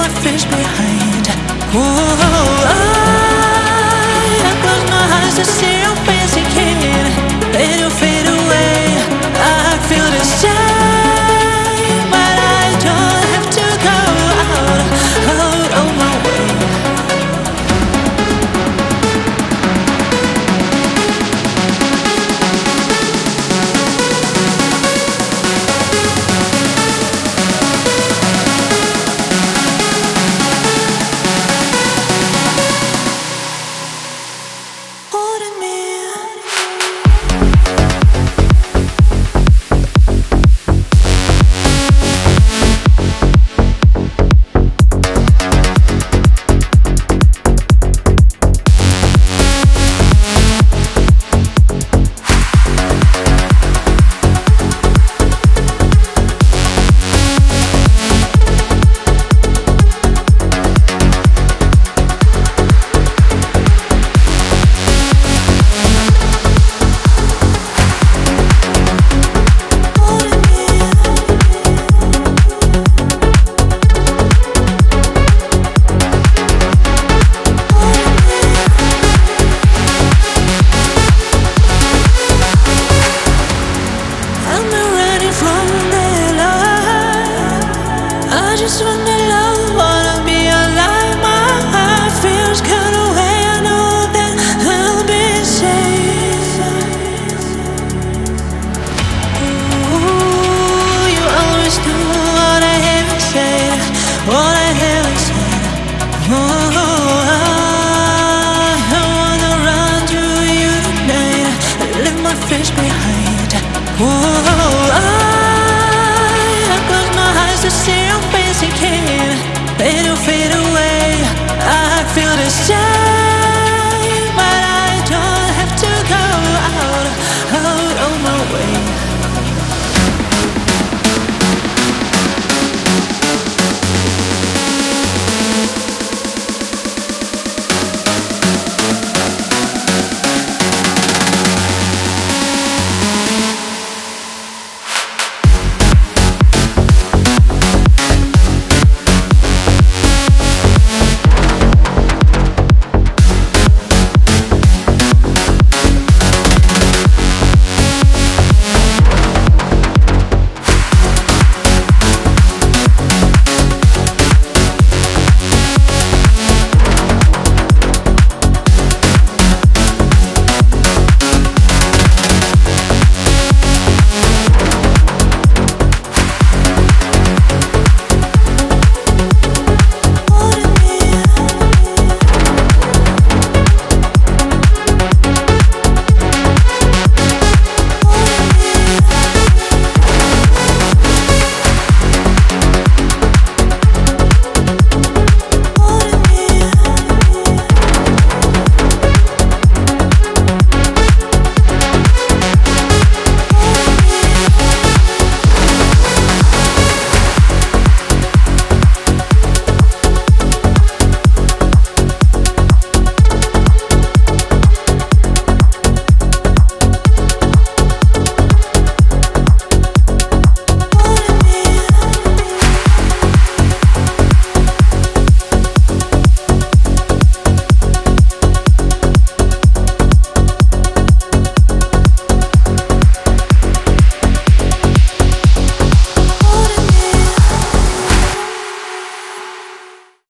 my fears behind. Whoa, I close my eyes to see your face again. Then you fade away. I feel the same, but I don't have to go out of my way. Holding me. I just wanna love, wanna be alive. My heart feels kind of way. I know that I'll be safe. Ooh, you always do what I haven't said, what I haven't said. Oh, I wanna run to you tonight, leave my face behind. Whoa.